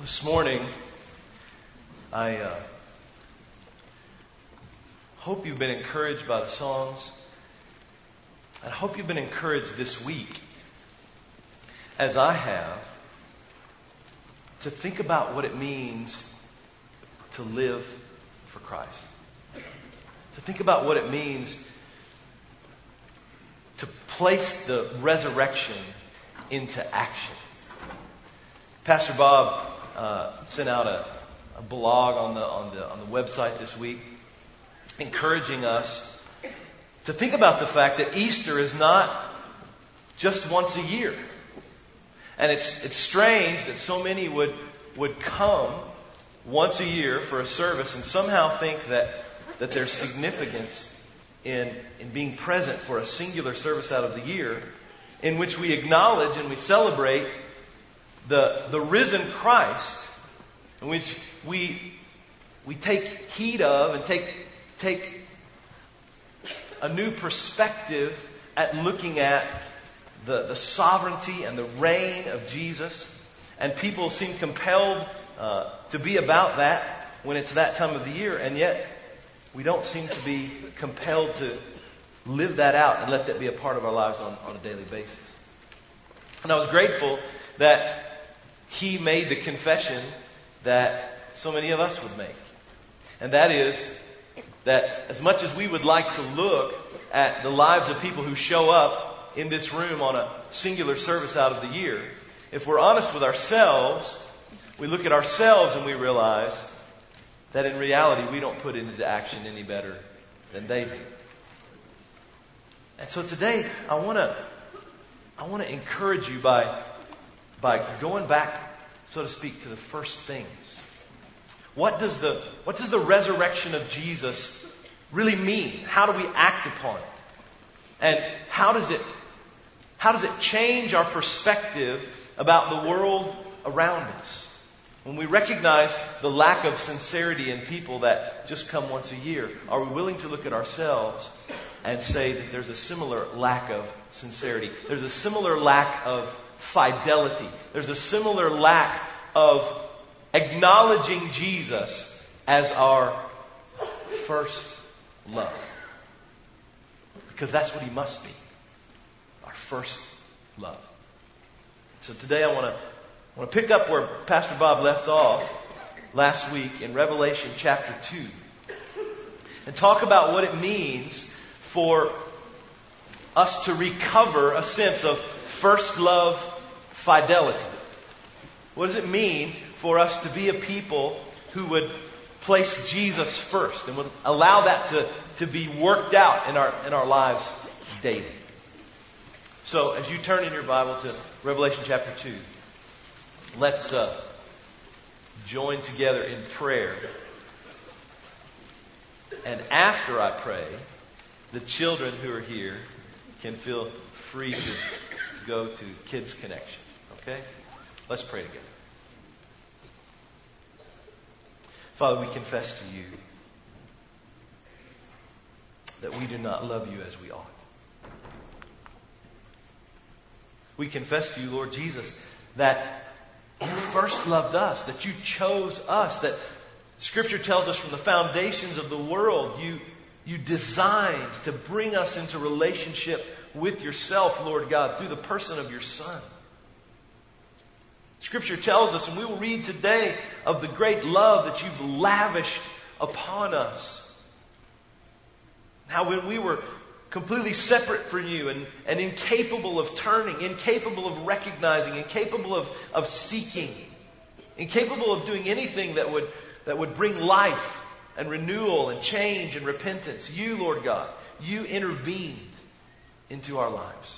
This morning, I hope you've been encouraged by the songs. I hope you've been encouraged this week, as I have, to think about what it means to live for Christ. To think about what it means to place the resurrection into action. Pastor Bob sent out a blog on the website this week, encouraging us to think about the fact that Easter is not just once a year. And it's strange that so many would come once a year for a service and somehow think that there's significance in being present for a singular service out of the year in which we acknowledge and we celebrate the risen Christ, in which we take heed of and take a new perspective at looking at the sovereignty and the reign of Jesus. And people seem compelled to be about that when it's that time of the year, and yet we don't seem to be compelled to live that out and let that be a part of our lives on a daily basis. And I was grateful that he made the confession that so many of us would make. And that is that as much as we would like to look at the lives of people who show up in this room on a singular service out of the year, if we're honest with ourselves, we look at ourselves and we realize that in reality we don't put it into action any better than they do. And so today I want to encourage you by going back, so to speak, to the first things. What does the resurrection of Jesus really mean? How do we act upon it? And how does it change our perspective about the world around us? When we recognize the lack of sincerity in people that just come once a year, are we willing to look at ourselves and say that there's a similar lack of sincerity? There's a similar lack of fidelity. There's a similar lack of acknowledging Jesus as our first love. Because that's what he must be. Our first love. So today I want to pick up where Pastor Bob left off last week in Revelation chapter 2. And talk about what it means for us to recover a sense of first love fidelity. What does it mean for us to be a people who would place Jesus first and would allow that to be worked out in our lives daily? So as you turn in your Bible to Revelation chapter 2, let's join together in prayer. And after I pray, the children who are here can feel free to go to Kids Connection. Okay? Let's pray together. Father, we confess to you that we do not love you as we ought. We confess to you, Lord Jesus, that you first loved us, that you chose us, that Scripture tells us from the foundations of the world, you designed to bring us into relationship with yourself, Lord God, through the person of your Son. Scripture tells us, and we will read today, of the great love that you've lavished upon us. How when we were completely separate from you and incapable of turning, incapable of recognizing, incapable of seeking, incapable of doing anything that would bring life and renewal and change and repentance, you, Lord God, you intervened into our lives.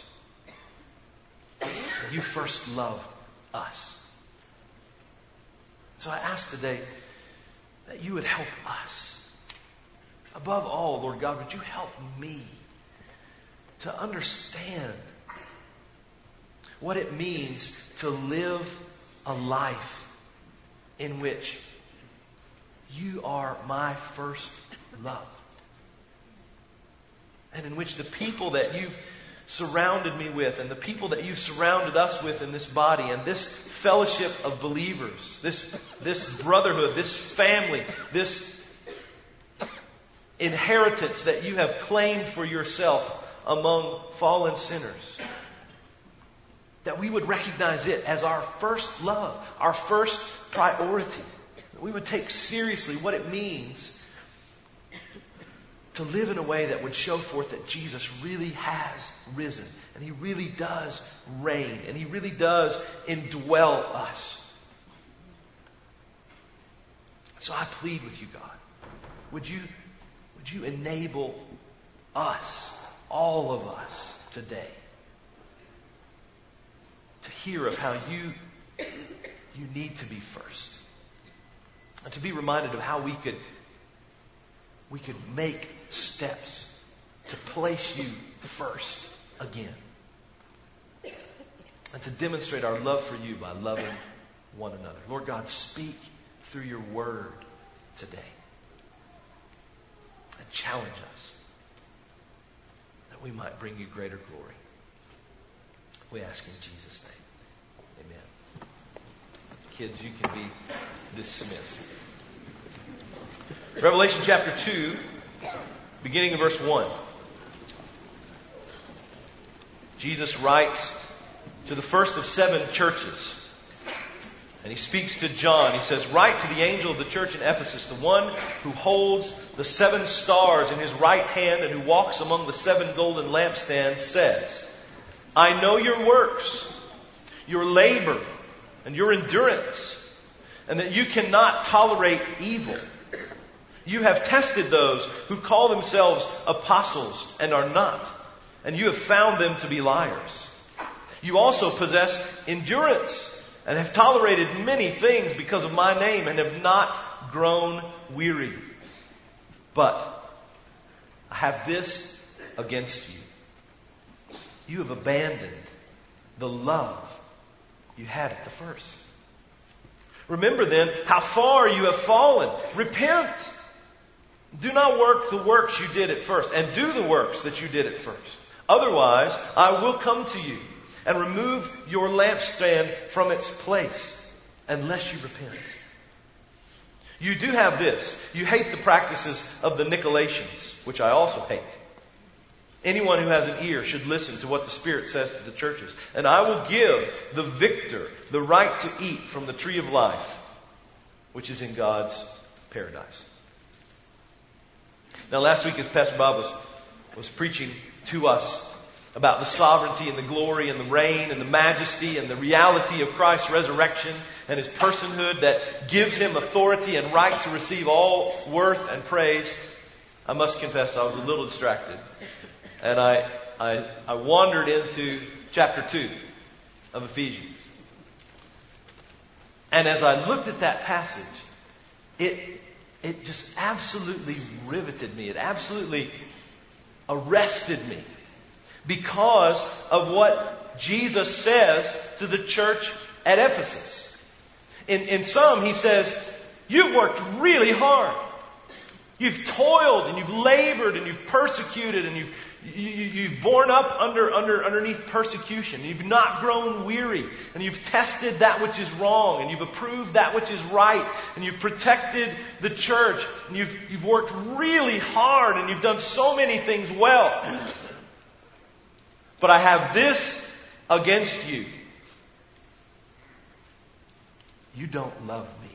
You first loved us. So I ask today that you would help us. Above all, Lord God, would you help me to understand what it means to live a life in which you are my first love. And in which the people that you've surrounded me with, and the people that you've surrounded us with in this body, and this fellowship of believers, this brotherhood, this family, this inheritance that you have claimed for yourself among fallen sinners, that we would recognize it as our first love, our first priority. That we would take seriously what it means to live in a way that would show forth that Jesus really has risen, and He really does reign, and He really does indwell us. So I plead with you, God, would you enable us, all of us today, to hear of how you need to be first, and to be reminded of how we could make steps to place you first again, and to demonstrate our love for you by loving one another. Lord God, speak through your word today and challenge us that we might bring you greater glory. We ask in Jesus' name. Amen. Kids, you can be dismissed. Revelation chapter 2, beginning in verse 1. Jesus writes to the first of 7 churches. And He speaks to John. He says, "Write to the angel of the church in Ephesus, the one who holds the 7 stars in his right hand and who walks among the 7 golden lampstands, says, I know your works, your labor, and your endurance, and that you cannot tolerate evil. You have tested those who call themselves apostles and are not, and you have found them to be liars. You also possess endurance and have tolerated many things because of my name and have not grown weary. But I have this against you. You have abandoned the love you had at the first. Remember then how far you have fallen. Repent. Do not work the works you did at first, and do the works that you did at first. Otherwise, I will come to you and remove your lampstand from its place, unless you repent. You do have this. You hate the practices of the Nicolaitans, which I also hate. Anyone who has an ear should listen to what the Spirit says to the churches. And I will give the victor the right to eat from the tree of life, which is in God's paradise." Now, last week, as Pastor Bob was preaching to us about the sovereignty and the glory and the reign and the majesty and the reality of Christ's resurrection and His personhood that gives Him authority and right to receive all worth and praise, I must confess I was a little distracted. And I wandered into chapter 2 of Ephesians. And as I looked at that passage, it just absolutely riveted me. It absolutely arrested me. Because of what Jesus says to the church at Ephesus. In some, He says, you've worked really hard. You've toiled and you've labored and you've persecuted and you've borne up underneath persecution. You've not grown weary, and you've tested that which is wrong, and you've approved that which is right, and you've protected the church, and you've worked really hard, and you've done so many things well. But I have this against you. You don't love me.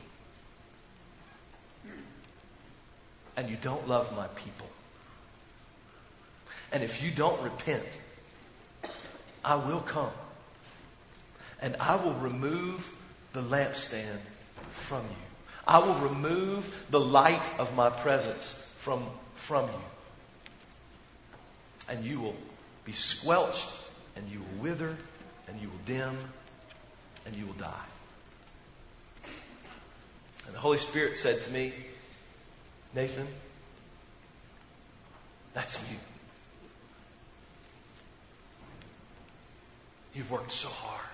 And you don't love my people. And if you don't repent, I will come. And I will remove the lampstand from you. I will remove the light of my presence from you. And you will be squelched, and you will wither, and you will dim, and you will die. And the Holy Spirit said to me, Nathan, that's you. You've worked so hard,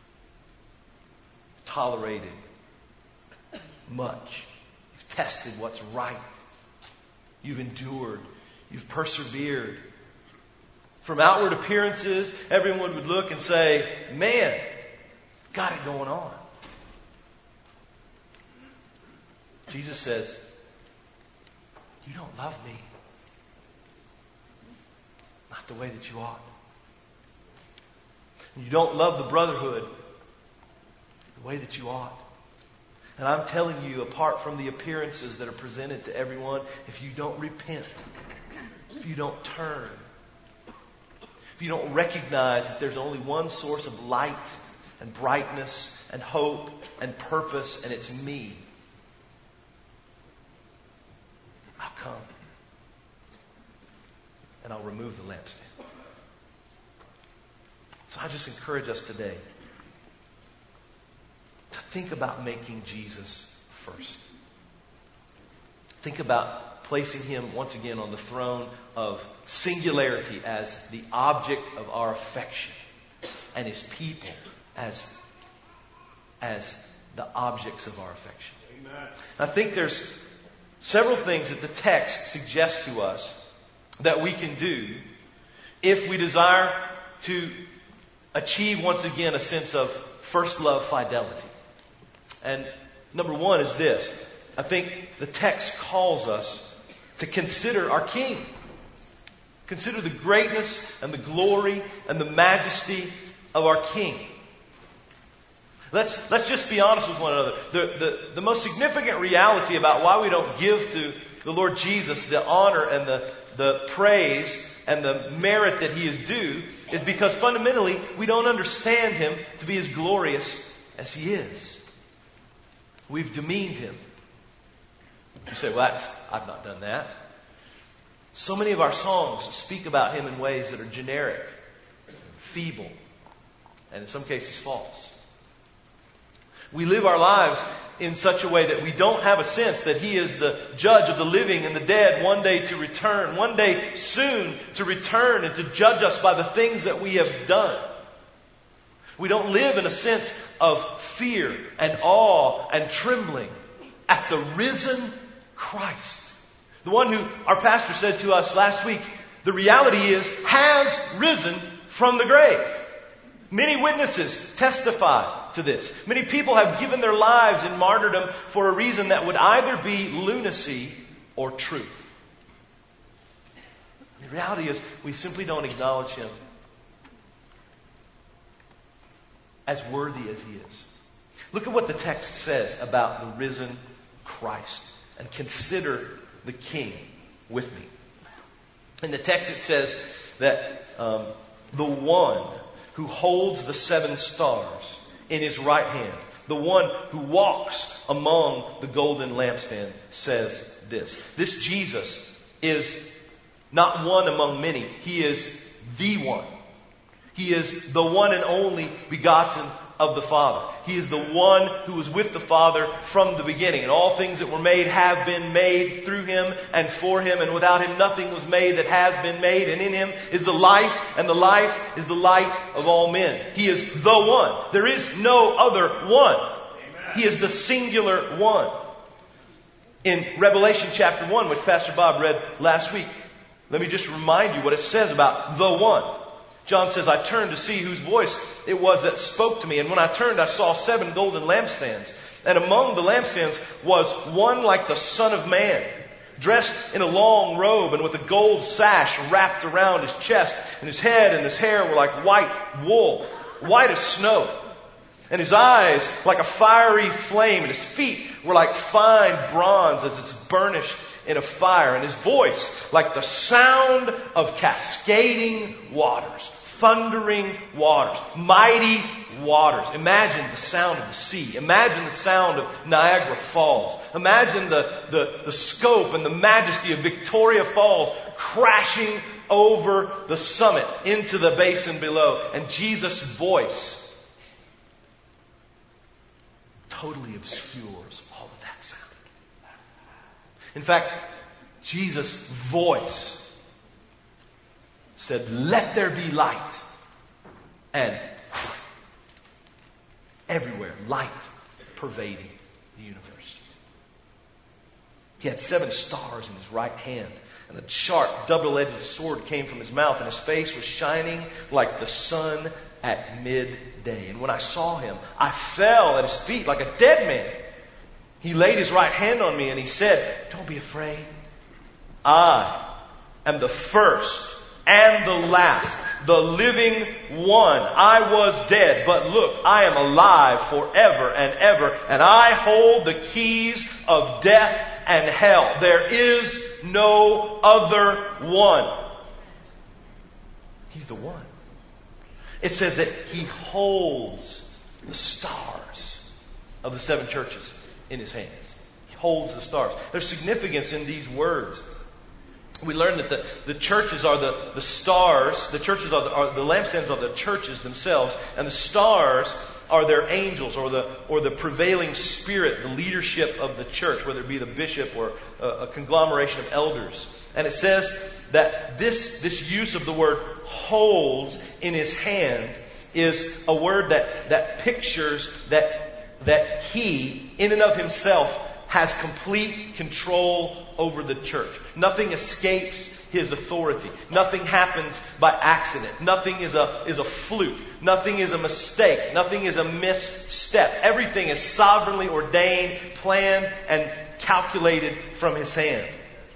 tolerated much. You've tested what's right. You've endured. You've persevered. From outward appearances, everyone would look and say, man, got it going on. Jesus says, you don't love me. Not the way that you ought. You don't love the brotherhood the way that you ought. And I'm telling you, apart from the appearances that are presented to everyone, if you don't repent, if you don't turn, if you don't recognize that there's only one source of light and brightness and hope and purpose, and it's me, I'll come and I'll remove the lampstand. So I just encourage us today to think about making Jesus first. Think about placing Him once again on the throne of singularity as the object of our affection, and His people as the objects of our affection. Amen. I think there's several things that the text suggests to us that we can do if we desire to achieve once again a sense of first love fidelity. And number one is this. I think the text calls us to consider our King. Consider the greatness and the glory and the majesty of our King. Let's just be honest with one another. The most significant reality about why we don't give to the Lord Jesus the honor and the praise and the merit that He is due is because fundamentally we don't understand Him to be as glorious as He is. We've demeaned Him. You say, well, I've not done that. So many of our songs speak about Him in ways that are generic, feeble, and in some cases false. We live our lives in such a way that we don't have a sense that He is the judge of the living and the dead, one day to return, one day soon to return and to judge us by the things that we have done. We don't live in a sense of fear and awe and trembling at the risen Christ. The one who our pastor said to us last week, the reality is, has risen from the grave. Many witnesses testify to this. Many people have given their lives in martyrdom for a reason that would either be lunacy or truth. The reality is, we simply don't acknowledge Him as worthy as He is. Look at what the text says about the risen Christ. And consider the King with me. In the text it says that the one who holds the 7 stars in His right hand, the one who walks among the golden lampstand, says this. This Jesus is not one among many. He is the one. He is the one and only begotten of the Father. He is the one who was with the Father from the beginning. And all things that were made have been made through Him and for Him. And without Him nothing was made that has been made. And in Him is the life, and the life is the light of all men. He is the one. There is no other one. Amen. He is the singular one. In Revelation chapter 1, which Pastor Bob read last week, let me just remind you what it says about the one. John says, I turned to see whose voice it was that spoke to me. And when I turned, I saw 7 golden lampstands. And among the lampstands was one like the Son of Man, dressed in a long robe and with a gold sash wrapped around his chest. And his head and his hair were like white wool, white as snow. And his eyes like a fiery flame. And his feet were like fine bronze as it's burnished in a fire. And his voice like the sound of cascading waters, thundering waters, mighty waters. Imagine the sound of the sea. Imagine the sound of Niagara Falls. Imagine the scope and the majesty of Victoria Falls crashing over the summit into the basin below. And Jesus' voice totally obscures all of that sound. In fact, Jesus' voice said, let there be light. And everywhere, light pervading the universe. He had 7 stars in his right hand. And a sharp, double-edged sword came from his mouth, and his face was shining like the sun at midday. And when I saw him, I fell at his feet like a dead man. He laid his right hand on me, and he said, "Don't be afraid. I am the first and the last, the living one. I was dead, but look, I am alive forever and ever, and I hold the keys of death and hell. There is no other one." He's the one. It says that He holds the stars of the 7 churches in His hands. He holds the stars. There's significance in these words. We learn that the churches are the stars. The churches are the lampstands are the churches themselves, and the stars are their angels or the prevailing spirit, the leadership of the church, whether it be the bishop or a conglomeration of elders. And it says that this use of the word "holds" in His hand is a word that pictures that He, in and of Himself, has complete control over the church. Nothing escapes His authority. Nothing happens by accident. Nothing is a fluke. Nothing is a mistake. Nothing is a misstep. Everything is sovereignly ordained, planned, and calculated from His hand.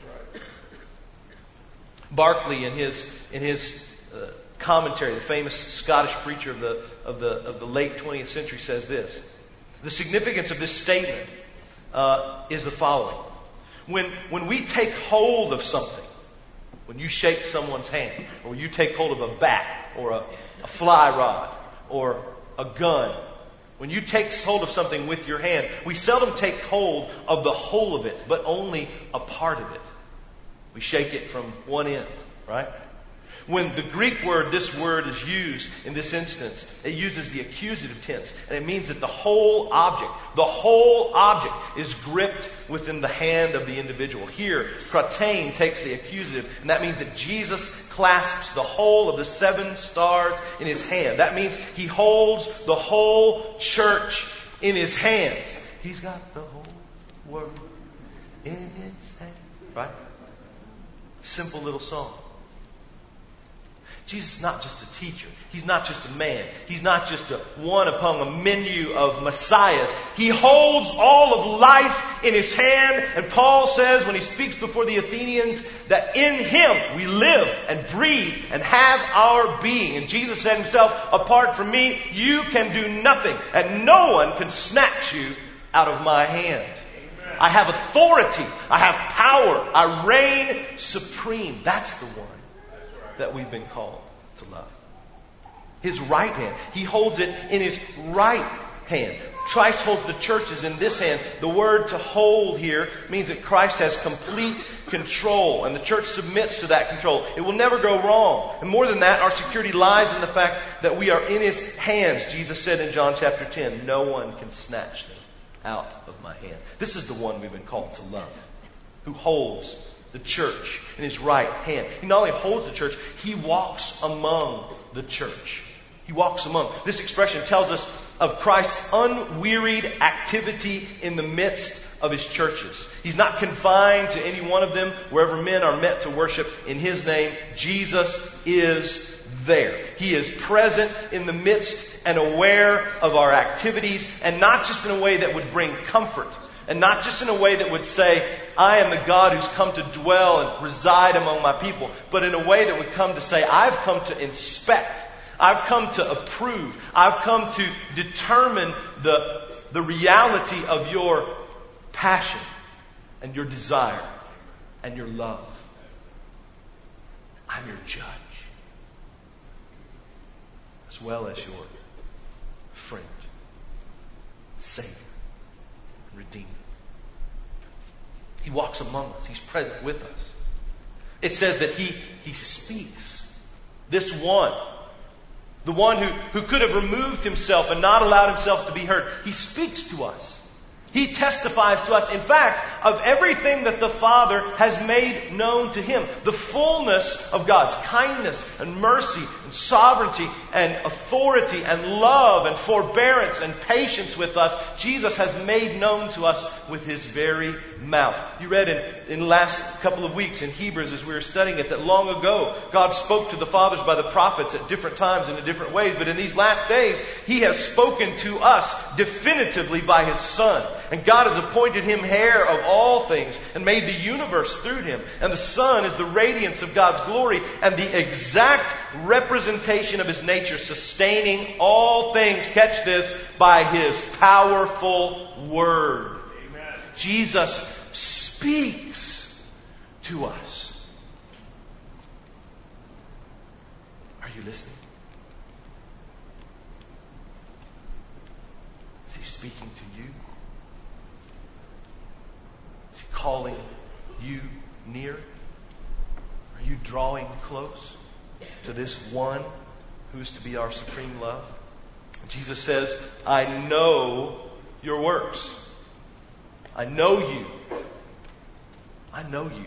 Barclay, in his commentary, the famous Scottish preacher of the late 20th century, says this: the significance of this statement is the following. When we take hold of something, when you shake someone's hand, or you take hold of a bat, or a fly rod, or a gun, when you take hold of something with your hand, we seldom take hold of the whole of it, but only a part of it. We shake it from one end, right? When the Greek word, this word is used in this instance, it uses the accusative tense. And it means that the whole object is gripped within the hand of the individual. Here, kratein takes the accusative, and that means that Jesus clasps the whole of the 7 stars in His hand. That means He holds the whole church in His hands. He's got the whole world in His hands. Right? Simple little song. Jesus is not just a teacher. He's not just a man. He's not just one upon a menu of messiahs. He holds all of life in His hand. And Paul says when he speaks before the Athenians that in Him we live and breathe and have our being. And Jesus said Himself, "Apart from me, you can do nothing, and no one can snatch you out of my hand." Amen. I have authority. I have power. I reign supreme. That's the one that we've been called to love. His right hand. He holds it in His right hand. Christ holds the churches in this hand. The word "to hold" here means that Christ has complete control, and the church submits to that control. It will never go wrong. And more than that, our security lies in the fact that we are in His hands. Jesus said in John chapter 10, "No one can snatch them out of my hand." This is the one we've been called to love, who holds the church in His right hand. He not only holds the church, He walks among the church. He walks among. This expression tells us of Christ's unwearied activity in the midst of His churches. He's not confined to any one of them. Wherever men are met to worship in His name, Jesus is there. He is present in the midst and aware of our activities, and not just in a way that would bring comfort, and not just in a way that would say, "I am the God who's come to dwell and reside among my people," but in a way that would come to say, "I've come to inspect. I've come to approve. I've come to determine the reality of your passion and your desire and your love. I'm your judge, as well as your friend, Savior, and Redeemer." He walks among us. He's present with us. It says that He speaks. This one, the one who could have removed Himself and not allowed Himself to be heard, He speaks to us. He testifies to us, in fact, of everything that the Father has made known to Him. The fullness of God's kindness and mercy and sovereignty and authority and love and forbearance and patience with us, Jesus has made known to us with His very mouth. You read in the last couple of weeks in Hebrews as we were studying it that long ago God spoke to the fathers by the prophets at different times and in different ways. But in these last days, He has spoken to us definitively by His Son. And God has appointed Him heir of all things and made the universe through Him. And the Son is the radiance of God's glory and the exact representation of His nature, sustaining all things, catch this, by His powerful Word. Amen. Jesus speaks to us. Are you listening? Is He speaking to you? Is He calling you near? Are you drawing close to this one who's to be our supreme love? Jesus says, I know your works. I know you. I know you.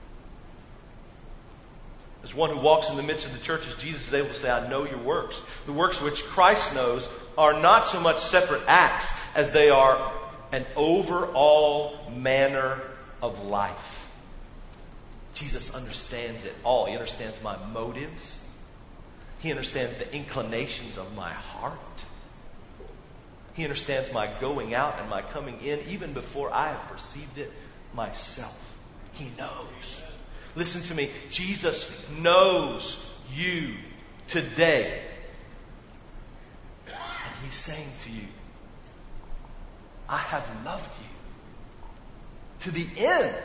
As one who walks in the midst of the churches, Jesus is able to say, I know your works. The works which Christ knows are not so much separate acts as they are an overall manner of life. Jesus understands it all. He understands my motives. He understands the inclinations of my heart. He understands my going out and my coming in even before I have perceived it myself. He knows. Listen to me. Jesus knows you today. And He's saying to you, I have loved you to the end.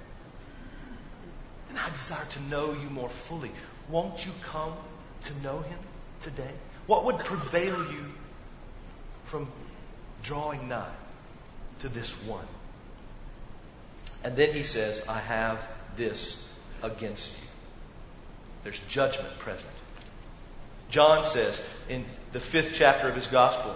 And I desire to know you more fully. Won't you come to know Him today? What would prevail you from drawing nigh to this one? And then He says, I have this against you. There's judgment present. John says in the 5th chapter of his gospel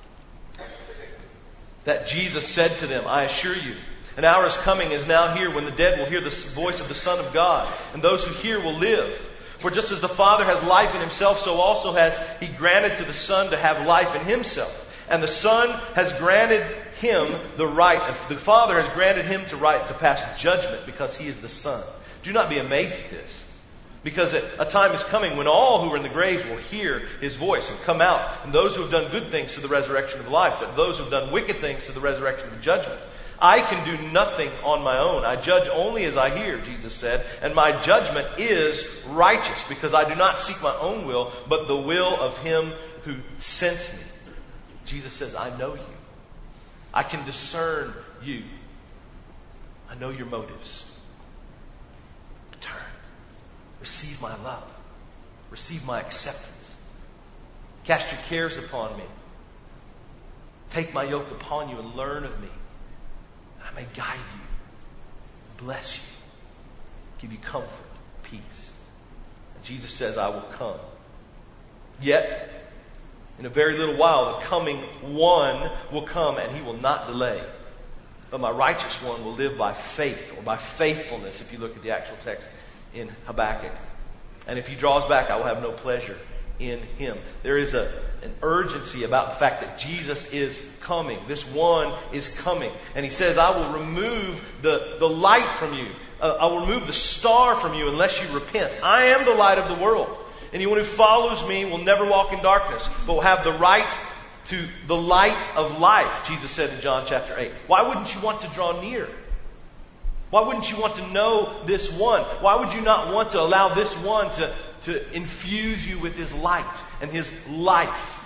that Jesus said to them, I assure you, an hour is coming, is now here, when the dead will hear the voice of the Son of God, and those who hear will live. For just as the Father has life in Himself, so also has He granted to the Son to have life in Himself. And the Son has granted Him the right, the Father has granted Him to right to pass judgment because He is the Son. Do not be amazed at this. Because a time is coming when all who are in the graves will hear His voice and come out. And those who have done good things to the resurrection of life, but those who have done wicked things to the resurrection of judgment. I can do nothing on my own. I judge only as I hear, Jesus said, and my judgment is righteous because I do not seek my own will, but the will of Him who sent me. Jesus says, I know you. I can discern you. I know your motives. Turn. Receive my love. Receive my acceptance. Cast your cares upon me. Take my yoke upon you and learn of me. I may guide you, bless you, give you comfort, peace. And Jesus says, I will come. Yet, in a very little while, the coming one will come and He will not delay. But my righteous one will live by faith, or by faithfulness, if you look at the actual text in Habakkuk. And if He draws back, I will have no pleasure in Him. There is an urgency about the fact that Jesus is coming. This one is coming. And He says, I will remove the light from you. I will remove the star from you unless you repent. I am the light of the world. Anyone who follows me will never walk in darkness, but will have the right to the light of life, Jesus said in John chapter 8. Why wouldn't you want to draw near? Why wouldn't you want to know this one? Why would you not want to allow this one to infuse you with His light and His life?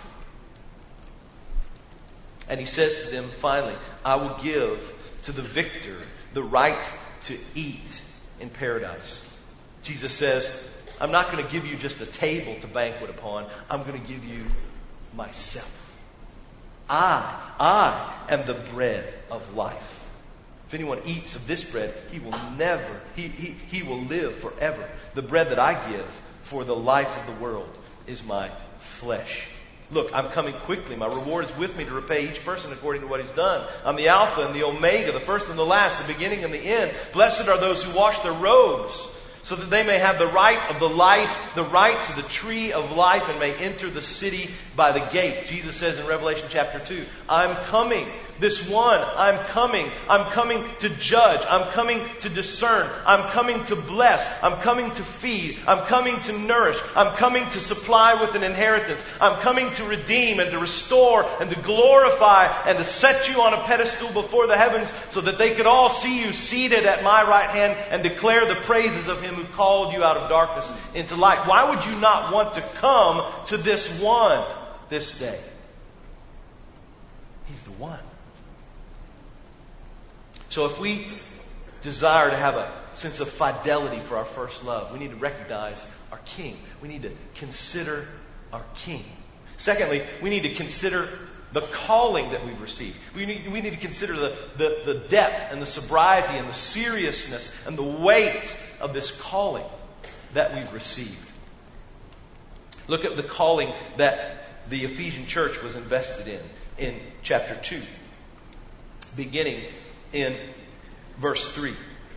And He says to them finally, I will give to the victor the right to eat in paradise. Jesus says, I'm not going to give you just a table to banquet upon. I'm going to give you myself. I am the bread of life. If anyone eats of this bread, he will live forever. The bread that I give for the life of the world is my flesh. Look, I'm coming quickly. My reward is with me to repay each person according to what he's done. I'm the Alpha and the Omega, the first and the last, the beginning and the end. Blessed are those who wash their robes so that they may have the right of the life, the right to the tree of life, and may enter the city by the gate. Jesus says in Revelation chapter 2, I'm coming. This one, I'm coming. I'm coming to judge. I'm coming to discern. I'm coming to bless. I'm coming to feed. I'm coming to nourish. I'm coming to supply with an inheritance. I'm coming to redeem and to restore and to glorify and to set you on a pedestal before the heavens so that they could all see you seated at my right hand and declare the praises of Him who called you out of darkness into light. Why would you not want to come to this one this day? He's the one. So if we desire to have a sense of fidelity for our first love, we need to recognize our King. We need to consider our King. Secondly, we need to consider the calling that we've received. We need to consider the depth and the sobriety and the seriousness and the weight of this calling that we've received. Look at the calling that the Ephesian church was invested in chapter 2, beginning in verse 3.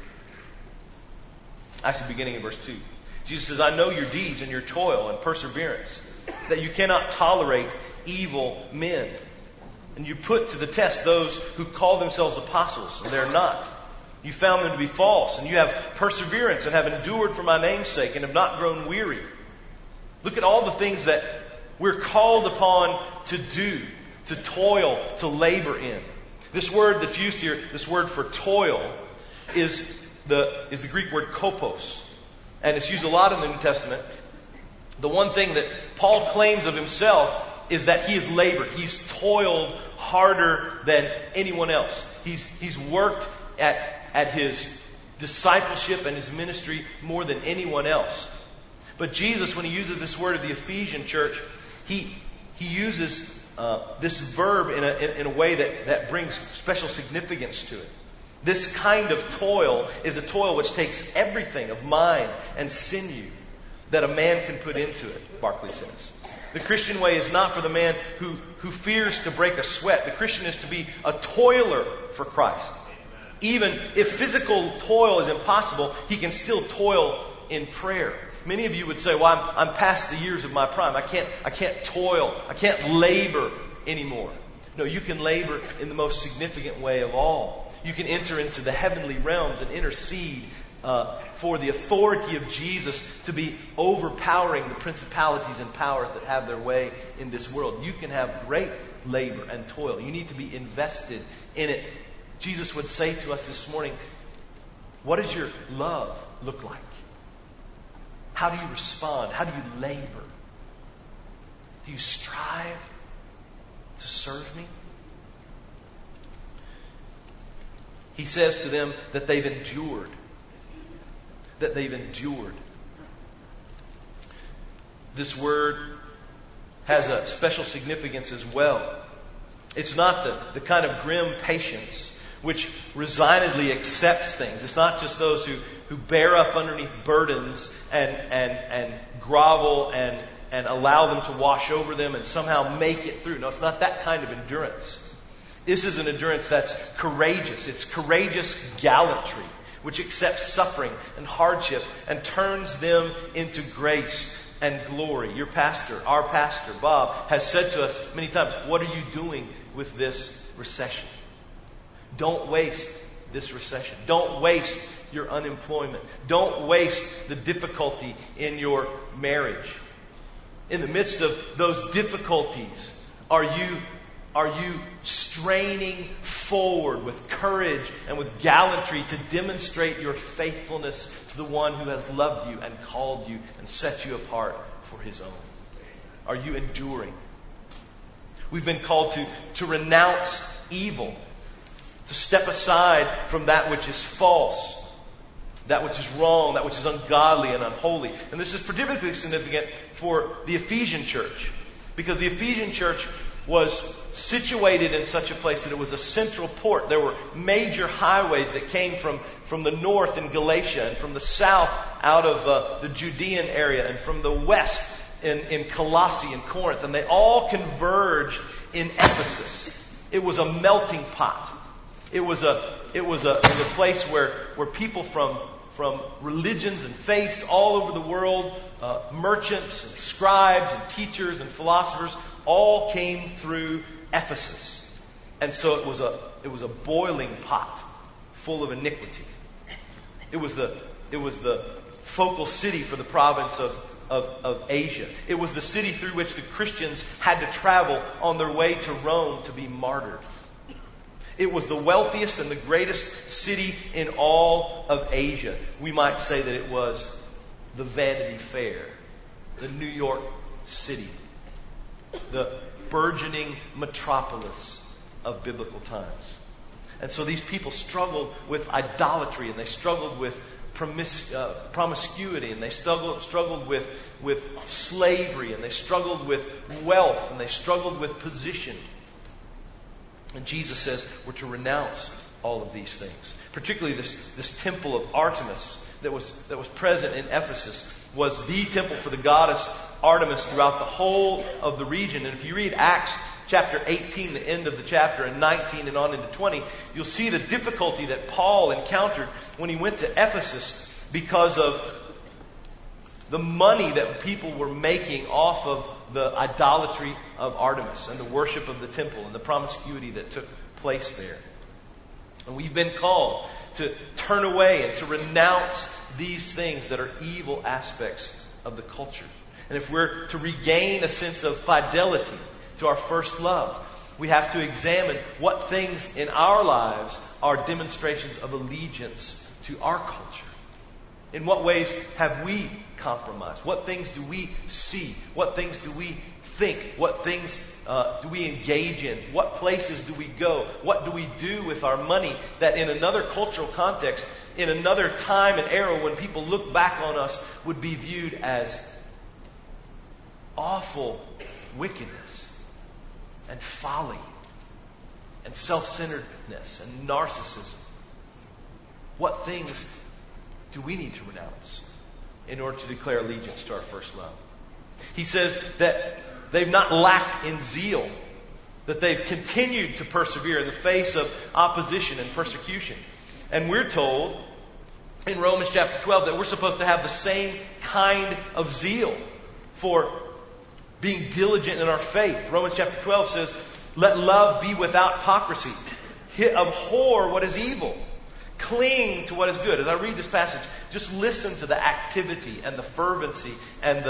Actually, beginning in verse 2. Jesus says, I know your deeds and your toil and perseverance, that you cannot tolerate evil men. And you put to the test those who call themselves apostles, and they're not. You found them to be false, and you have perseverance and have endured for my name's sake and have not grown weary. Look at all the things that we're called upon to do, to toil, to labor in. This word that's used here, this word for toil, is the Greek word kopos. And it's used a lot in the New Testament. The one thing that Paul claims of himself is that he has labored. He's toiled harder than anyone else. He's worked at his discipleship and his ministry more than anyone else. But Jesus, when he uses this word of the Ephesian church, he uses this verb in a way that brings special significance to it. This kind of toil is a toil which takes everything of mind and sinew that a man can put into it, Barclay says. The Christian way is not for the man who fears to break a sweat. The Christian is to be a toiler for Christ. Even if physical toil is impossible, he can still toil in prayer. Many of you would say, well, I'm past the years of my prime. I can't toil. I can't labor anymore. No, you can labor in the most significant way of all. You can enter into the heavenly realms and intercede for the authority of Jesus to be overpowering the principalities and powers that have their way in this world. You can have great labor and toil. You need to be invested in it. Jesus would say to us this morning, what does your love look like? How do you respond? How do you labor? Do you strive to serve me? He says to them that they've endured. That they've endured. This word has a special significance as well. It's not the kind of grim patience which resignedly accepts things. It's not just those who bear up underneath burdens and grovel and allow them to wash over them and somehow make it through. No, it's not that kind of endurance. This is an endurance that's courageous. It's courageous gallantry, which accepts suffering and hardship and turns them into grace and glory. Your pastor, our pastor, Bob, has said to us many times, what are you doing with this recession? Don't waste this recession. Don't waste your unemployment. Don't waste the difficulty in your marriage. In the midst of those difficulties, are you straining forward with courage and with gallantry to demonstrate your faithfulness to the one who has loved you and called you and set you apart for His own? Are you enduring? We've been called to renounce evil, to step aside from that which is false, that which is wrong, that which is ungodly and unholy. And this is particularly significant for the Ephesian church, because the Ephesian church was situated in such a place that it was a central port. There were major highways that came from the north in Galatia, and from the south out of the Judean area, and from the west in Colossae and Corinth, and they all converged in Ephesus. It was a melting pot. It was a place where people from religions and faiths all over the world, merchants and scribes and teachers and philosophers, all came through Ephesus. And so it was a boiling pot full of iniquity. It was the focal city for the province of Asia. It was the city through which the Christians had to travel on their way to Rome to be martyred. It was the wealthiest and the greatest city in all of Asia. We might say that it was the Vanity Fair, the New York City, the burgeoning metropolis of biblical times. And so these people struggled with idolatry, and they struggled with promiscuity, and they struggled with slavery, and they struggled with wealth, and they struggled with position. And Jesus says we're to renounce all of these things. Particularly this temple of Artemis that was present in Ephesus was the temple for the goddess Artemis throughout the whole of the region. And if you read Acts chapter 18, the end of the chapter, and 19 and on into 20, you'll see the difficulty that Paul encountered when he went to Ephesus because of the money that people were making off of the idolatry of Artemis and the worship of the temple and the promiscuity that took place there. And we've been called to turn away and to renounce these things that are evil aspects of the culture. And if we're to regain a sense of fidelity to our first love, we have to examine what things in our lives are demonstrations of allegiance to our culture. In what ways have we compromised? What things do we see? What things do we think? What things do we engage in? What places do we go? What do we do with our money that in another cultural context, in another time and era when people look back on us, would be viewed as awful wickedness and folly and self-centeredness and narcissism? What things do we need to renounce in order to declare allegiance to our first love? He says that they've not lacked in zeal, that they've continued to persevere in the face of opposition and persecution. And we're told in Romans chapter 12 that we're supposed to have the same kind of zeal for being diligent in our faith. Romans chapter 12 says, let love be without hypocrisy. Abhor what is evil. Cling to what is good. As I read this passage, just listen to the activity and the fervency and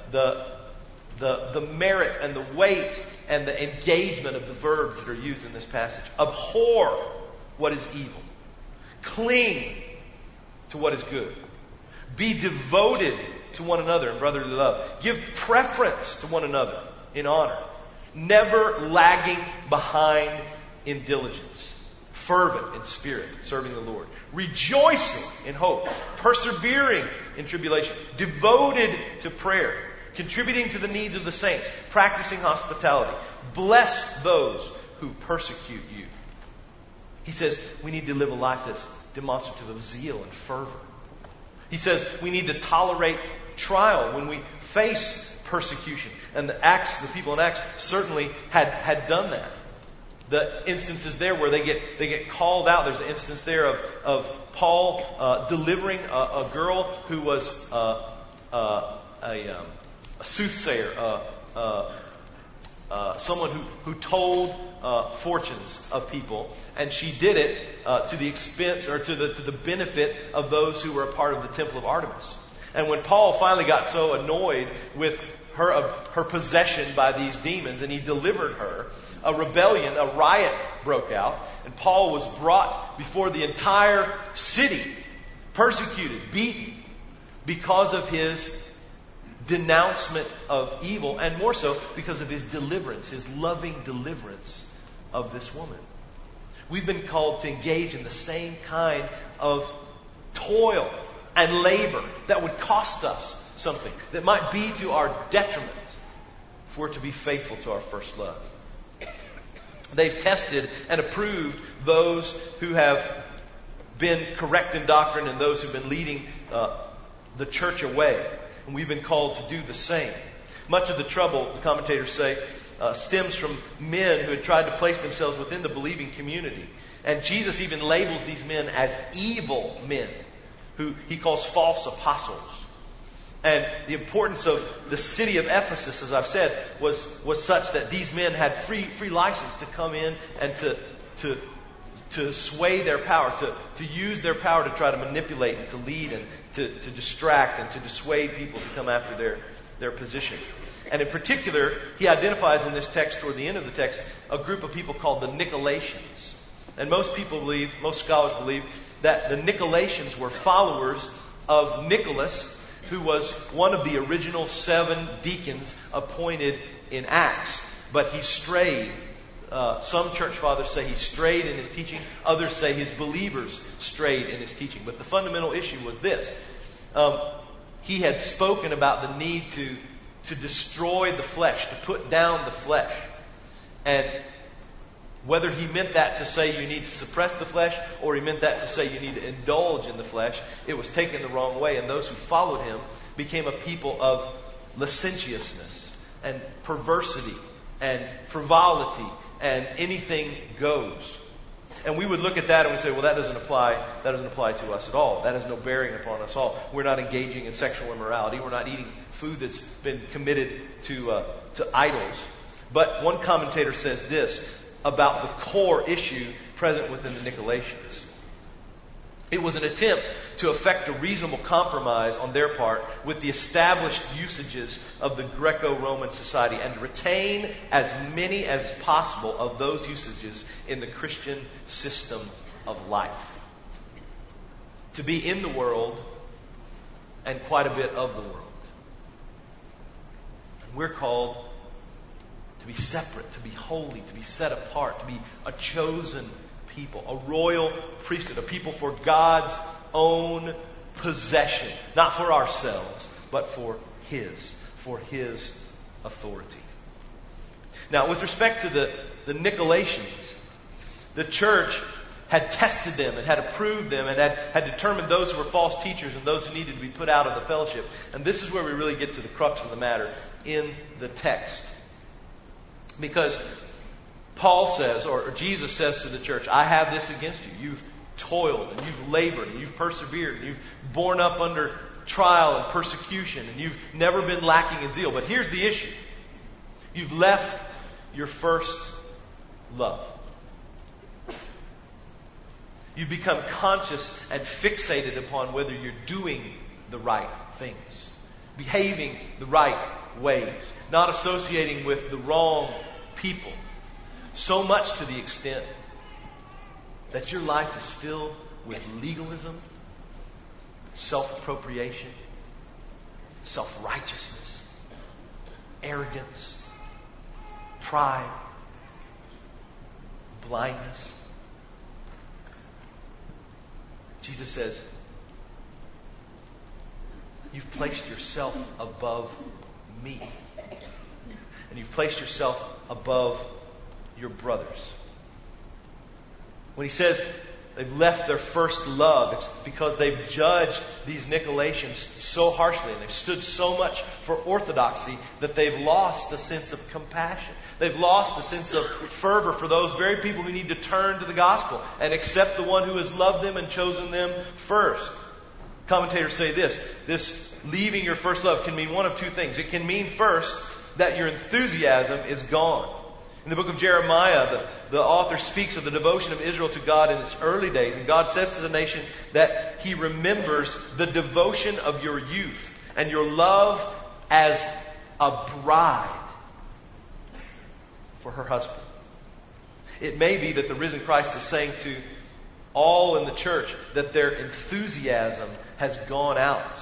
the merit and the weight and the engagement of the verbs that are used in this passage. Abhor what is evil. Cling to what is good. Be devoted to one another in brotherly love. Give preference to one another in honor. Never lagging behind in diligence. Fervent in spirit, serving the Lord. Rejoicing in hope. Persevering in tribulation. Devoted to prayer. Contributing to the needs of the saints. Practicing hospitality. Bless those who persecute you. He says we need to live a life that's demonstrative of zeal and fervor. He says we need to tolerate trial when we face persecution. And the people in Acts certainly had done that. The instances there where they get called out. There's an instance there of Paul delivering a girl who was a soothsayer, someone who told fortunes of people, and she did it to the expense or to the benefit of those who were a part of the temple of Artemis. And when Paul finally got so annoyed with her possession by these demons, and he delivered her, a rebellion, a riot broke out, and Paul was brought before the entire city, persecuted, beaten, because of his denouncement of evil, and more so because of his deliverance, his loving deliverance of this woman. We've been called to engage in the same kind of toil and labor that would cost us something, that might be to our detriment, if we're to be faithful to our first love. They've tested and approved those who have been correct in doctrine and those who've been leading the church away. And we've been called to do the same. Much of the trouble, the commentators say, stems from men who had tried to place themselves within the believing community. And Jesus even labels these men as evil men who he calls false apostles. And the importance of the city of Ephesus, as I've said, was such that these men had free license to come in and to sway their power, to use their power to try to manipulate and to lead and to distract and to dissuade people to come after their position. And in particular, he identifies in this text, toward the end of the text, a group of people called the Nicolaitans. And most scholars believe, that the Nicolaitans were followers of Nicholas, who was one of the original 7 deacons appointed in Acts. But he strayed. Some church fathers say he strayed in his teaching. Others say his believers strayed in his teaching. But the fundamental issue was this. He had spoken about the need to destroy the flesh, to put down the flesh. And whether he meant that to say you need to suppress the flesh, or he meant that to say you need to indulge in the flesh, it was taken the wrong way. And those who followed him became a people of licentiousness and perversity and frivolity and anything goes. And we would look at that and we say, well, that doesn't apply to us at all. That has no bearing upon us all. We're not engaging in sexual immorality. We're not eating food that's been committed to idols. But one commentator says this about the core issue present within the Nicolaitans. It was an attempt to effect a reasonable compromise on their part with the established usages of the Greco-Roman society and to retain as many as possible of those usages in the Christian system of life. To be in the world and quite a bit of the world. And we're called to be separate, to be holy, to be set apart, to be a chosen people, a royal priesthood, a people for God's own possession, not for ourselves, but for His authority. Now, with respect to the Nicolaitans, the church had tested them and had approved them and had determined those who were false teachers and those who needed to be put out of the fellowship. And this is where we really get to the crux of the matter in the text. Because Paul says, or Jesus says to the church, I have this against you. You've toiled and you've labored and you've persevered and you've borne up under trial and persecution and you've never been lacking in zeal. But here's the issue. You've left your first love. You've become conscious and fixated upon whether you're doing the right things, behaving the right ways, not associating with the wrong people. So much to the extent that your life is filled with legalism, self-appropriation, self-righteousness, arrogance, pride, blindness. Jesus says, you've placed yourself above me. And you've placed yourself above your brothers. When he says they've left their first love, it's because they've judged these Nicolaitans so harshly and they've stood so much for orthodoxy that they've lost the sense of compassion. They've lost the sense of fervor for those very people who need to turn to the gospel and accept the one who has loved them and chosen them first. Commentators say this leaving your first love can mean one of two things. It can mean first that your enthusiasm is gone. In the book of Jeremiah, the author speaks of the devotion of Israel to God in its early days. And God says to the nation that He remembers the devotion of your youth and your love as a bride for her husband. It may be that the risen Christ is saying to all in the church that their enthusiasm has gone out.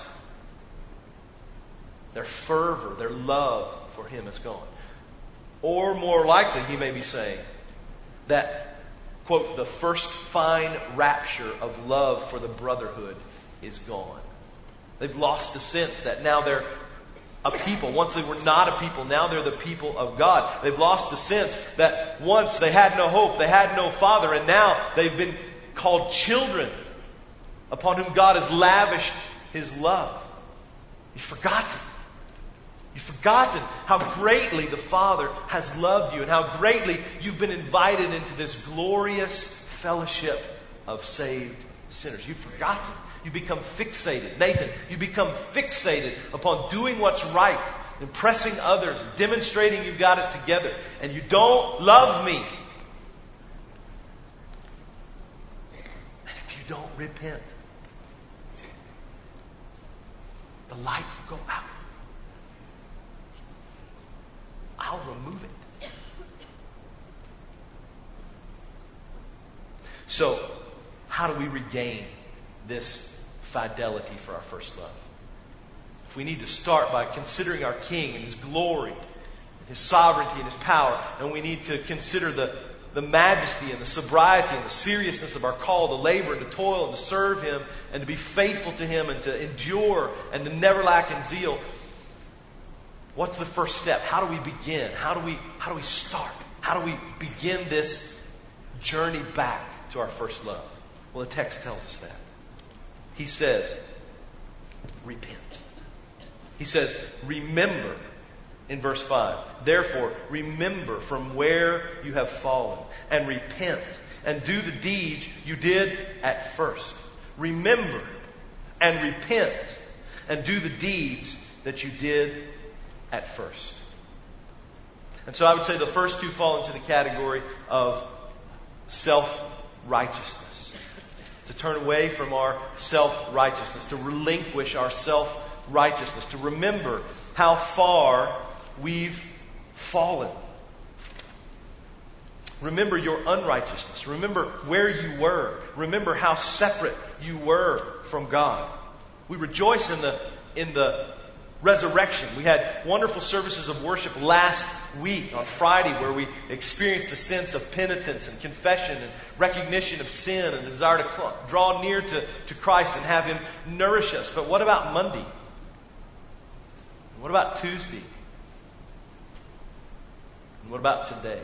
Their fervor, their love for Him is gone. Or more likely, he may be saying that, quote, the first fine rapture of love for the brotherhood is gone. They've lost the sense that now they're a people. Once they were not a people, now they're the people of God. They've lost the sense that once they had no hope, they had no father, and now they've been called children upon whom God has lavished His love. You've forgotten. You've forgotten how greatly the Father has loved you and how greatly you've been invited into this glorious fellowship of saved sinners. You've forgotten. You become fixated. Nathan, you become fixated upon doing what's right, impressing others, demonstrating you've got it together, and you don't love me. And if you don't repent, the light will go out. I'll remove it. So, how do we regain this fidelity for our first love? If we need to start by considering our King and His glory, His sovereignty and His power, and we need to consider the majesty and the sobriety and the seriousness of our call to labor and to toil and to serve Him and to be faithful to Him and to endure and to never lack in zeal. What's the first step? How do we begin? How do we start? How do we begin this journey back to our first love? Well, the text tells us that. He says, repent. He says, remember in verse 5. Therefore, remember from where you have fallen and repent and do the deeds you did at first. Remember and repent and do the deeds that you did at first. And so I would say the first two fall into the category of self-righteousness. To turn away from our self-righteousness, to relinquish our self-righteousness, to remember how far we've fallen. Remember your unrighteousness. Remember where you were. Remember how separate you were from God. We rejoice in the resurrection. We had wonderful services of worship last week on Friday where we experienced a sense of penitence and confession and recognition of sin and a desire to draw near to Christ and have Him nourish us. But what about Monday? What about Tuesday? And what about today?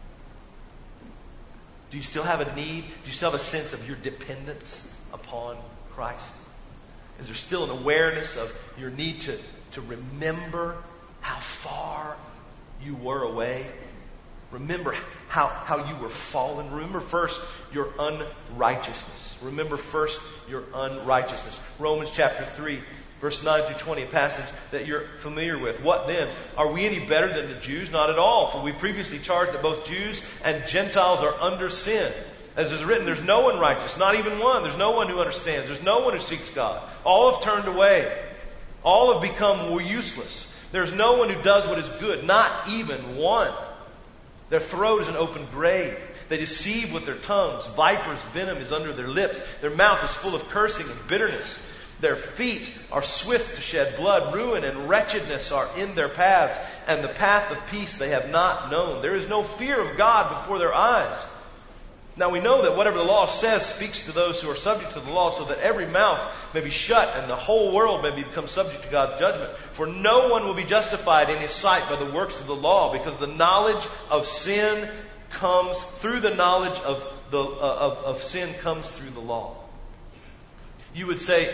Do you still have a need? Do you still have a sense of your dependence upon Christ? Is there still an awareness of your need to remember how far you were away? Remember how you were fallen. Remember first your unrighteousness. Remember first your unrighteousness. Romans chapter 3, verse 9 through 20, a passage that you're familiar with. What then? Are we any better than the Jews? Not at all. For we previously charged that both Jews and Gentiles are under sin. As is written, there's no one righteous, not even one. There's no one who understands. There's no one who seeks God. All have turned away. All have become useless. There's no one who does what is good, not even one. Their throat is an open grave. They deceive with their tongues. Vipers' venom is under their lips. Their mouth is full of cursing and bitterness. Their feet are swift to shed blood. Ruin and wretchedness are in their paths, and the path of peace they have not known. There is no fear of God before their eyes. Now we know that whatever the law says speaks to those who are subject to the law, so that every mouth may be shut and the whole world may become subject to God's judgment. For no one will be justified in His sight by the works of the law, because the knowledge of sin comes through the knowledge of sin comes through the law. You would say,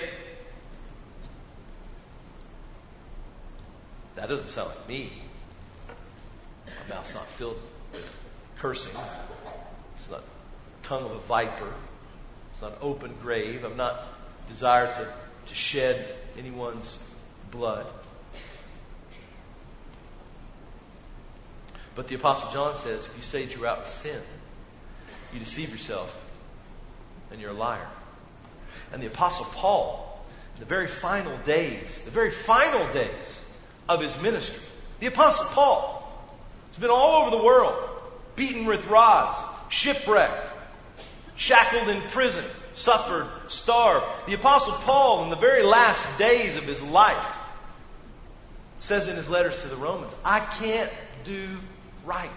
that doesn't sound like me. My mouth's not filled with cursing. It's not tongue of a viper. It's not an open grave. I'm not desired to shed anyone's blood. But the Apostle John says, if you say that you're out in sin, you deceive yourself and you're a liar. And the Apostle Paul, in the very final days of his ministry, the Apostle Paul has been all over the world, beaten with rods, shipwrecked, shackled in prison, suffered, starved. The Apostle Paul, in the very last days of his life, says in his letters to the Romans, I can't do right.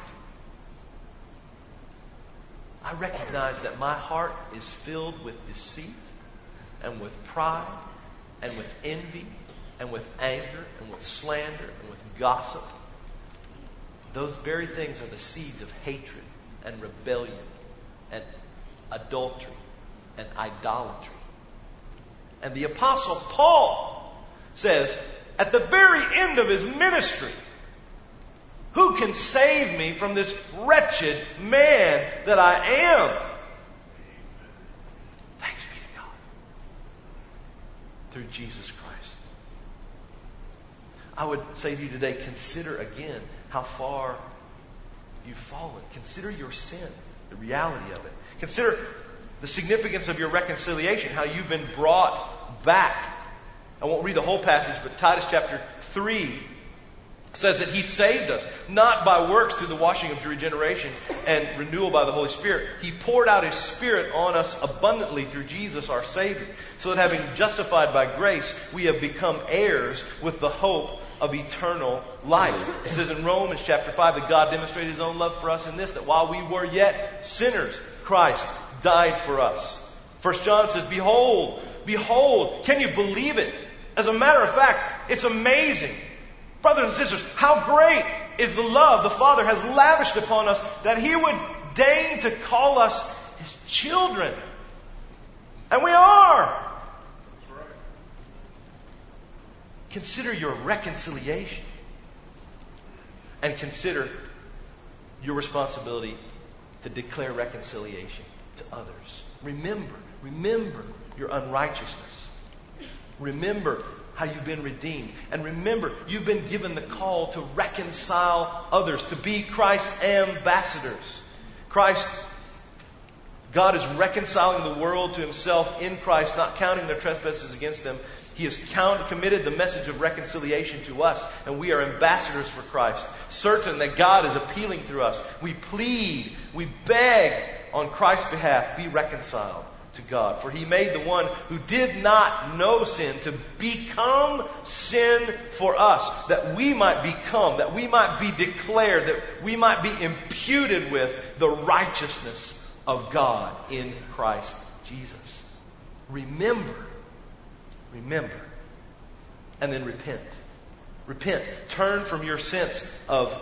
I recognize that my heart is filled with deceit and with pride and with envy and with anger and with slander and with gossip. Those very things are the seeds of hatred and rebellion and adultery and idolatry. And the Apostle Paul says, at the very end of his ministry, who can save me from this wretched man that I am? Thanks be to God. through Jesus Christ. I would say to you today, consider again how far you've fallen. Consider your sin, the reality of it. Consider the significance of your reconciliation, how you've been brought back. I won't read the whole passage, but Titus chapter 3 says that He saved us, not by works through the washing of regeneration and renewal by the Holy Spirit. He poured out His Spirit on us abundantly through Jesus our Savior, so that having justified by grace, we have become heirs with the hope of eternal life. It says in Romans chapter 5 that God demonstrated His own love for us in this, that while we were yet sinners, Christ died for us. 1 John says, behold, behold, can you believe it? As a matter of fact, it's amazing. Brothers and sisters, how great is the love the Father has lavished upon us that He would deign to call us His children. And we are. Consider your reconciliation. And consider your responsibility to declare reconciliation to others. Remember your unrighteousness. Remember how you've been redeemed. And remember, you've been given the call to reconcile others, to be Christ's ambassadors. God is reconciling the world to Himself in Christ, not counting their trespasses against them. He has committed the message of reconciliation to us, and we are ambassadors for Christ, certain that God is appealing through us. We plead, we beg on Christ's behalf, be reconciled to God. For He made the one who did not know sin to become sin for us, that we might become, that we might be declared, that we might be imputed with the righteousness of God in Christ Jesus. Remember, and then repent. Repent. Turn from your sense of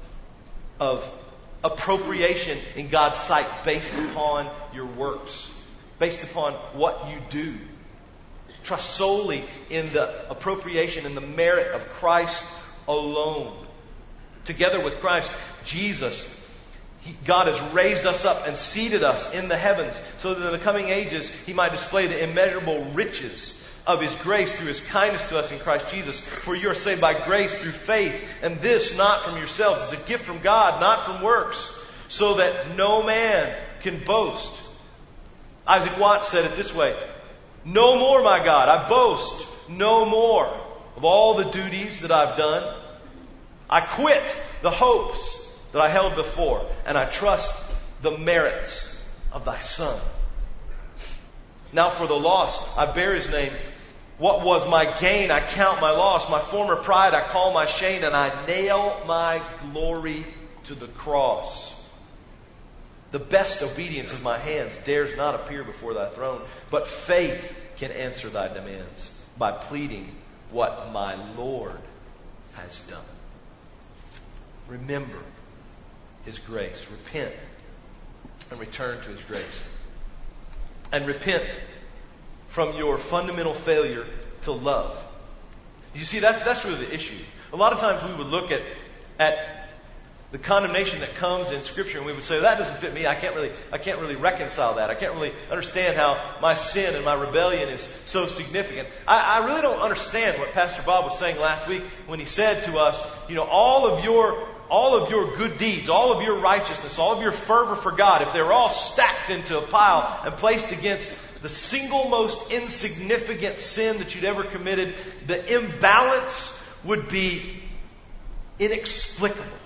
appropriation in God's sight based upon your works, based upon what you do. Trust solely in the appropriation and the merit of Christ alone. Together with Christ, Jesus, God has raised us up and seated us in the heavens so that in the coming ages He might display the immeasurable riches of His grace through His kindness to us in Christ Jesus. For you are saved by grace through faith, and this not from yourselves. It's a gift from God, not from works, so that no man can boast. Isaac Watts said it this way: no more, my God, I boast no more of all the duties that I've done. I quit the hopes that I held before, and I trust the merits of Thy Son. Now for the loss, I bear His name. What was my gain, I count my loss. My former pride, I call my shame, and I nail my glory to the cross. The best obedience of my hands dares not appear before Thy throne, but faith can answer Thy demands by pleading what my Lord has done. Remember His grace. Repent and return to His grace. And repent from your fundamental failure to love. You see, that's really the issue. A lot of times we would look at the condemnation that comes in Scripture, and we would say, that doesn't fit me. I can't really reconcile that. I can't really understand how my sin and my rebellion is so significant. I really don't understand what Pastor Bob was saying last week when he said to us, all of your good deeds, all of your righteousness, all of your fervor for God, if they were all stacked into a pile and placed against the single most insignificant sin that you'd ever committed, the imbalance would be inexplicable.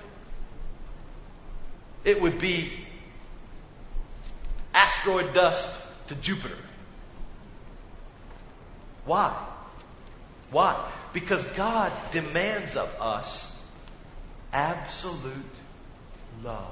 It would be asteroid dust to Jupiter. Why? Why? Because God demands of us absolute love.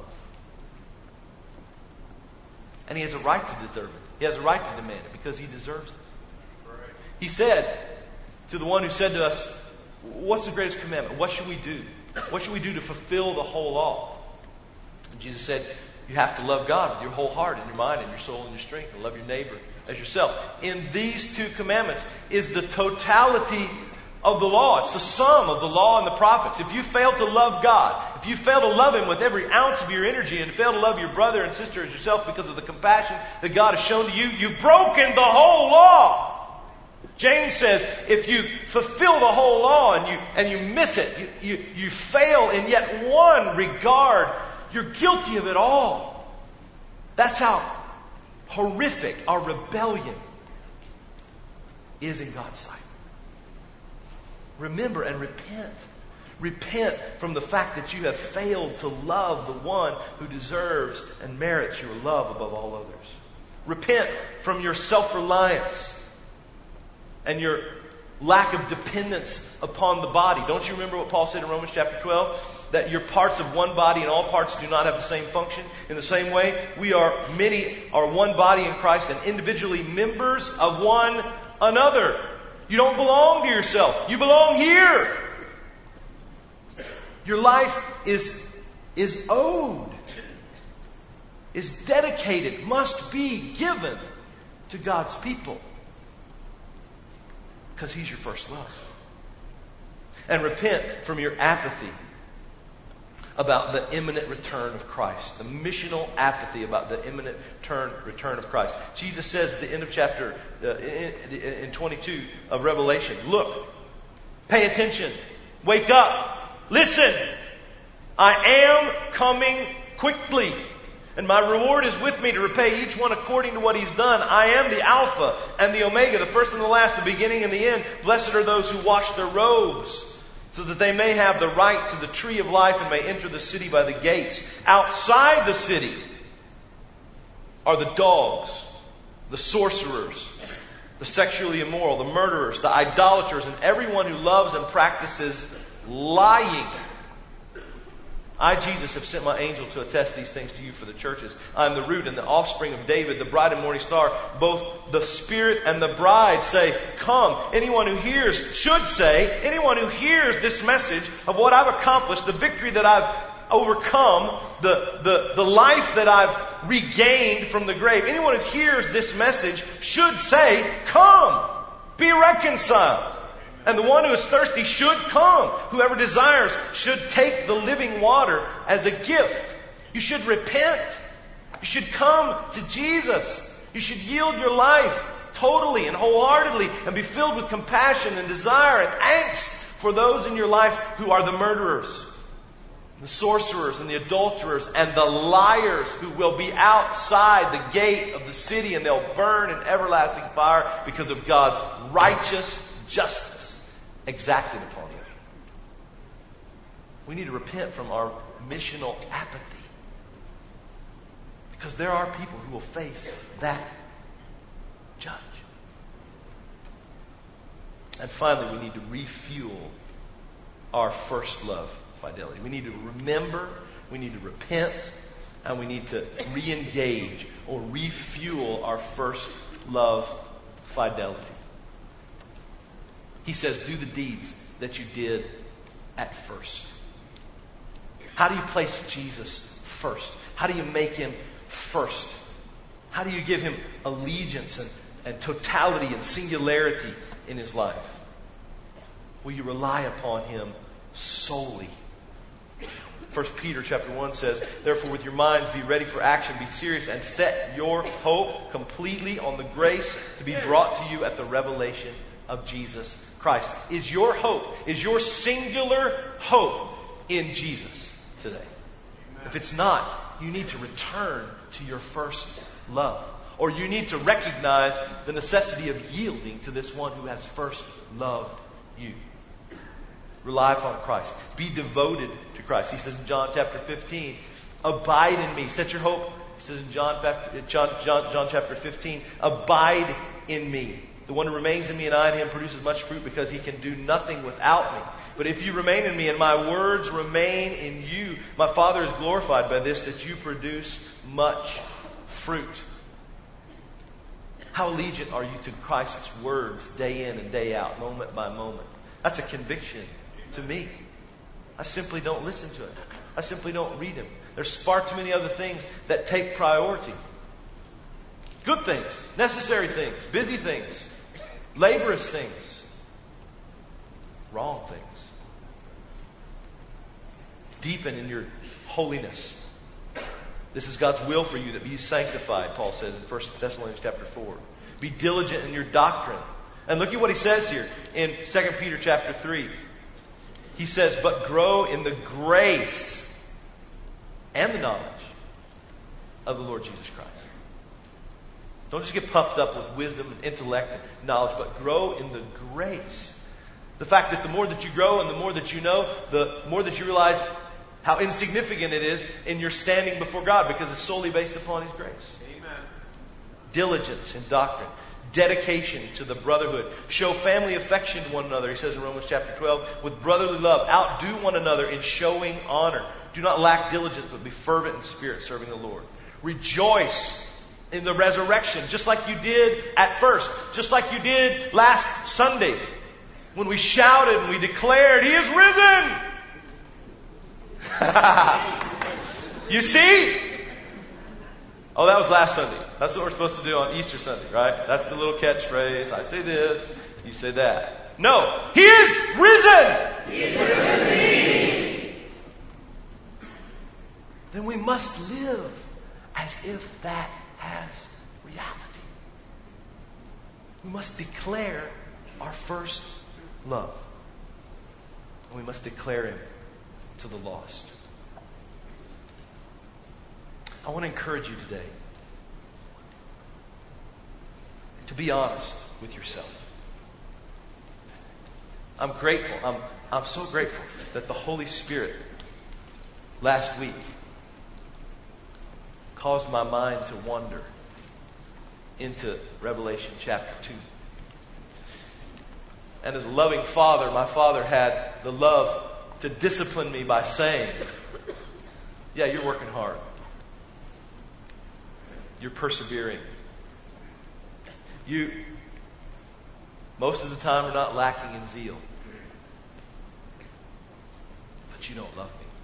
And He has a right to deserve it. He has a right to demand it because He deserves it. He said to the one who said to us, what's the greatest commandment? What should we do? What should we do to fulfill the whole law? And Jesus said, you have to love God with your whole heart and your mind and your soul and your strength, and love your neighbor as yourself. In these two commandments is the totality of the law. It's the sum of the law and the prophets. If you fail to love God, if you fail to love Him with every ounce of your energy and fail to love your brother and sister as yourself because of the compassion that God has shown to you, you've broken the whole law. James says, if you fulfill the whole law and you miss it, you fail in yet one regard, you're guilty of it all. That's how horrific our rebellion is in God's sight. Remember and repent. Repent from the fact that you have failed to love the one who deserves and merits your love above all others. Repent from your self-reliance and your lack of dependence upon the body. Don't you remember what Paul said in Romans chapter 12? That you're parts of one body and all parts do not have the same function. In the same way, we are one body in Christ and individually members of one another. You don't belong to yourself. You belong here. Your life is owed, is dedicated, must be given to God's people. Because He's your first love. And repent from your apathy about the imminent return of Christ. The missional apathy about the imminent return of Christ. Jesus says at the end of chapter in 22 of Revelation, look, pay attention, wake up, listen, I am coming quickly. And my reward is with me to repay each one according to what he's done. I am the Alpha and the Omega, the first and the last, the beginning and the end. Blessed are those who wash their robes, so that they may have the right to the tree of life and may enter the city by the gates. Outside the city are the dogs, the sorcerers, the sexually immoral, the murderers, the idolaters, and everyone who loves and practices lying. I, Jesus, have sent my angel to attest these things to you for the churches. I am the root and the offspring of David, the bride and morning star. Both the Spirit and the bride say, come. Anyone who hears should say, anyone who hears this message of what I've accomplished, the victory that I've overcome, the life that I've regained from the grave, anyone who hears this message should say, come, be reconciled. And the one who is thirsty should come. Whoever desires should take the living water as a gift. You should repent. You should come to Jesus. You should yield your life totally and wholeheartedly and be filled with compassion and desire and angst for those in your life who are the murderers, the sorcerers and the adulterers and the liars who will be outside the gate of the city and they'll burn in everlasting fire because of God's righteous justice exacted upon you. We need to repent from our missional apathy. Because there are people who will face that judge. And finally, we need to refuel our first love fidelity. We need to remember, we need to repent, and we need to re-engage or refuel our first love fidelity. He says, do the deeds that you did at first. How do you place Jesus first? How do you make Him first? How do you give Him allegiance and totality and singularity in His life? Will you rely upon Him solely? 1 Peter chapter 1 says, therefore with your minds be ready for action, be serious, and set your hope completely on the grace to be brought to you at the revelation of Jesus Christ. Is your hope, is your singular hope in Jesus today? Amen. If it's not, you need to return to your first love. Or you need to recognize the necessity of yielding to this one who has first loved you. Rely upon Christ. Be devoted to Christ. He says in John chapter 15, abide in me. Set your hope. He says in John chapter 15, abide in me. The one who remains in me and I in him produces much fruit because he can do nothing without me. But if you remain in me and my words remain in you, my Father is glorified by this, that you produce much fruit. How allegiant are you to Christ's words day in and day out, moment by moment? That's a conviction to me. I simply don't listen to it. I simply don't read him. There's far too many other things that take priority. Good things, necessary things, busy things, laborious things, wrong things. Deepen in your holiness. This is God's will for you, that be sanctified, Paul says in 1 Thessalonians chapter 4. Be diligent in your doctrine. And look at what he says here in 2 Peter chapter 3. He says, but grow in the grace and the knowledge of the Lord Jesus Christ. Don't just get puffed up with wisdom and intellect and knowledge, but grow in the grace. The fact that the more that you grow and the more that you know, the more that you realize how insignificant it is in your standing before God, because it's solely based upon His grace. Amen. Diligence in doctrine. Dedication to the brotherhood. Show family affection to one another, he says in Romans chapter 12, with brotherly love. Outdo one another in showing honor. Do not lack diligence, but be fervent in spirit, serving the Lord. Rejoice in the resurrection, just like you did at first, just like you did last Sunday, when we shouted and we declared, He is risen! You see? Oh, that was last Sunday. That's what we're supposed to do on Easter Sunday, right? That's the little catchphrase. I say this, you say that. No, He is risen! He is risen indeed. Then we must live as if that has reality. We must declare our first love. And we must declare Him to the lost. I want to encourage you today to be honest with yourself. I'm grateful. I'm so grateful that the Holy Spirit last week caused my mind to wander into Revelation chapter 2. And as a loving father, my father had the love to discipline me by saying, yeah, you're working hard. You're persevering. You, most of the time, are not lacking in zeal. But you don't love me.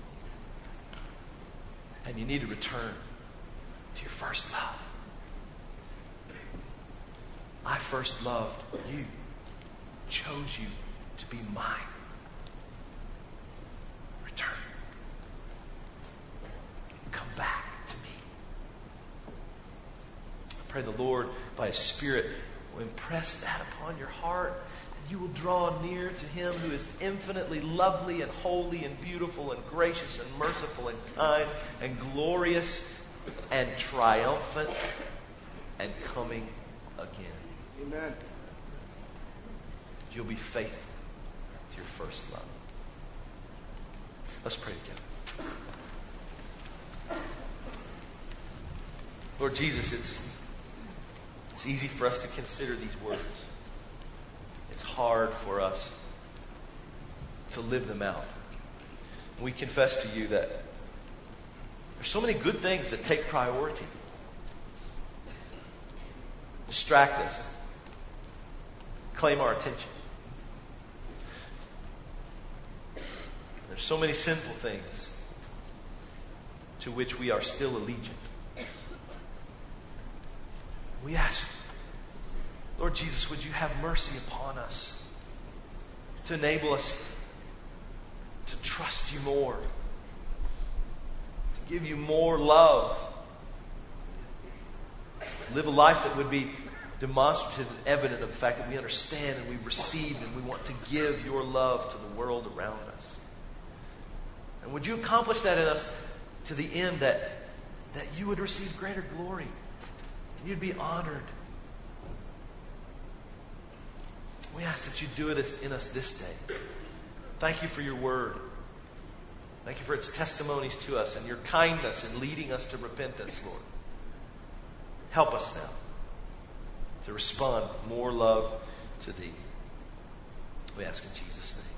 And you need to return to your first love. I first loved you. Chose you to be mine. Return. Come back to me. I pray the Lord, by His Spirit, will impress that upon your heart. And you will draw near to Him who is infinitely lovely and holy and beautiful and gracious and merciful and kind and glorious and triumphant and coming again. Amen. You'll be faithful to your first love. Let's pray together. Lord Jesus, it's easy for us to consider these words. It's hard for us to live them out. We confess to you that there's so many good things that take priority, distract us, claim our attention. There's so many sinful things to which we are still allegiant. We ask, Lord Jesus, would you have mercy upon us to enable us to trust you more, to give you more love, to live a life that would be demonstrative and evident of the fact that we understand and we've received and we want to give your love to the world around us. And would you accomplish that in us to the end that you would receive greater glory and you'd be honored. We ask that you do it in us this day. Thank you for your word. Thank you for its testimonies to us and your kindness in leading us to repentance, Lord. Help us now to respond with more love to Thee. We ask in Jesus' name.